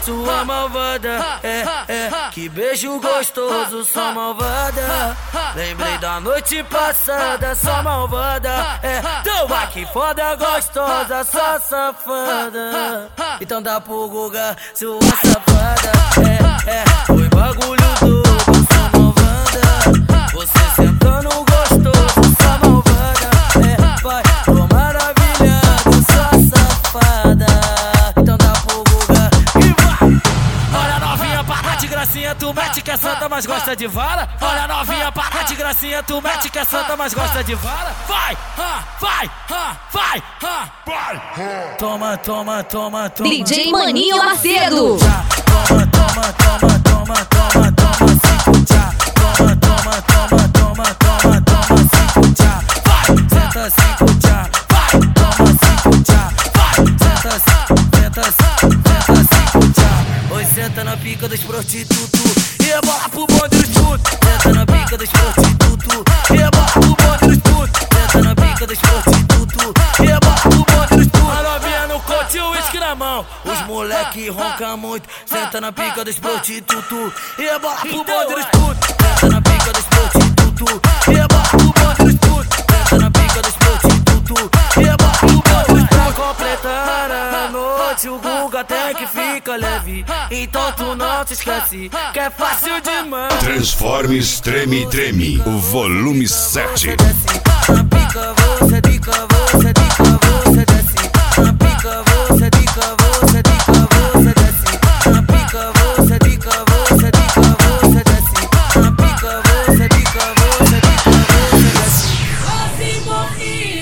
sua malvada. Que beijo gostoso, sua malvada. Lembrei da noite passada, sua malvada. Toma que foda gostosa, sua safada. Então dá pro Guga, sua safada. Foi bagulho doido, sua malvada. Você sentando gostoso, sua malvada. Vai, tô maravilhado, sua safada. Então dá pro Guga e vai. Olha novinha, para de gracinha, tu mete que é santa, mas gosta de vara. Olha novinha, para de gracinha, tu mete que é santa, mas gosta de vara. Vai, vai, vai, vai. Toma, toma, toma, toma. DJ Maninho Macedo. Toma, toma, toma, toma, toma, toma, cinco tchá. Toma, toma, toma, toma, toma, toma, cinco tchá. Vai, senta cinco tchá. Vai, toma cinco tchá. Vai, senta cinco tchá. Oi, senta na pica dos prostitutos e bola pro bonde dos putos. Senta na pica dos prostitutos e bola pro bonde dos putos. Senta na pica dos prostitutos e bola pro bonde dos putos. A novinha no cote e o uísque na mão. Os moleque ronca muito. Senta na pica dos prostitutos e bola pro bonde dos putos. Senta na pica dos prostitutos e bola pro bonde dos putos. Senta na pica dos prostitutos e bola pro bonde dos putos. Pra completar a noite, o Guga tem que fica leve. Então tu não te esquece que é fácil demais. Transformes Treme Treme, o volume 7. Você desce na pica, você dica, você dica, você desce na pica, você dica, você dica, você desce na pica, você dica, você dica, você desce na pica, você dica, você dica, você desce. Quase morri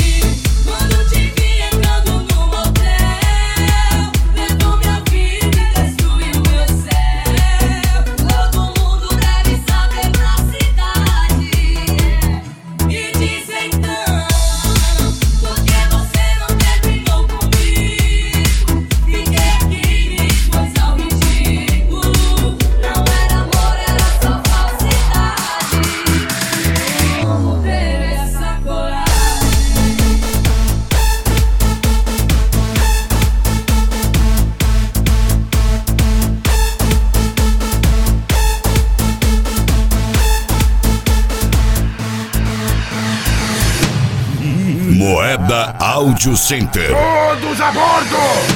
quando te vi entrando no motel. Levou minha vida e destruiu meu céu. Todo mundo deve saber na cidade. E diz então, porque você não terminou comigo? Fiquei aqui me expôs ao ridículo. Não era amor, era só falsidade. Como ter essa coragem? Moeda Audio Center. Todos a bordo!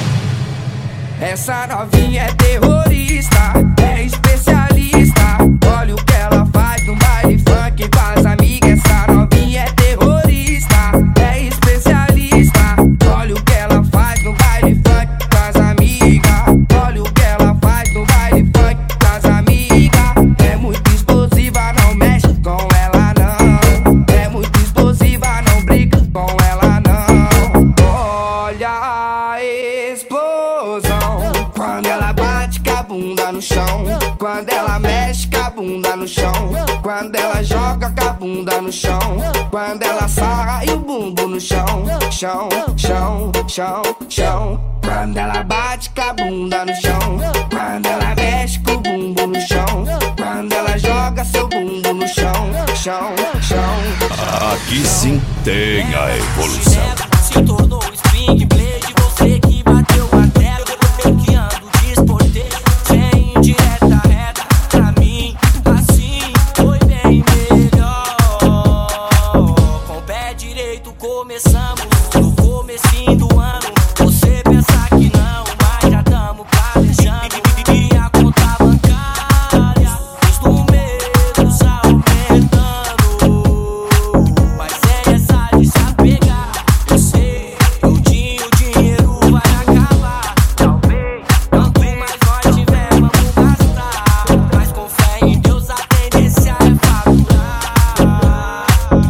Essa novinha é terrorista, é especialista. Olha o que ela faz no baile funk com as amigas. Essa novinha é terrorista, é especialista. Olha o que ela faz no baile funk com as amigas. Olha o que ela faz no baile funk com as amigas. É muito explosiva, não mexe com ela não. É muito explosiva, não briga com ela não. Olha a explosão quando ela bate com a bunda no chão, quando ela mexe com a bunda no chão, quando ela joga com a bunda no chão, quando ela sarra e o bumbum no chão, chão, chão, chão, chão. Quando ela bate com a bunda no chão, quando ela mexe com o bumbum no chão, quando ela joga seu bumbum no chão, chão, chão. Aqui sim tem a evolução. Se tornou um string blade, você que bateu a tela. Eu que ando de esporteiro, sem indireta reta. Pra mim, assim foi bem melhor. Com o pé direito começamos, no comecinho do ano. Você pensa que não, mas já tamo planejando. E a conta bancária, os números aumentando. Mas é essa de se apegar. Eu sei, o dinheiro vai acabar. Talvez, quanto mais nós tiver, vamos gastar. Mas com fé em Deus a tendência é faturar.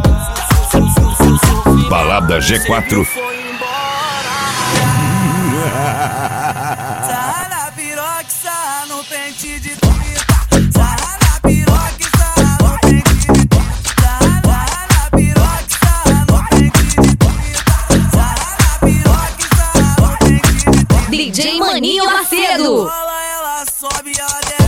Balada G4. Foi embora. Sarra na piroca, sarra no pente de tuita. Sarra na piroca, sarra no pente de tuita. Sarra na piroca, sarra no pente de tuita. Sarra na piroca, sarra no pente de tuita. DJ Maninho Macedo. Ela sobe a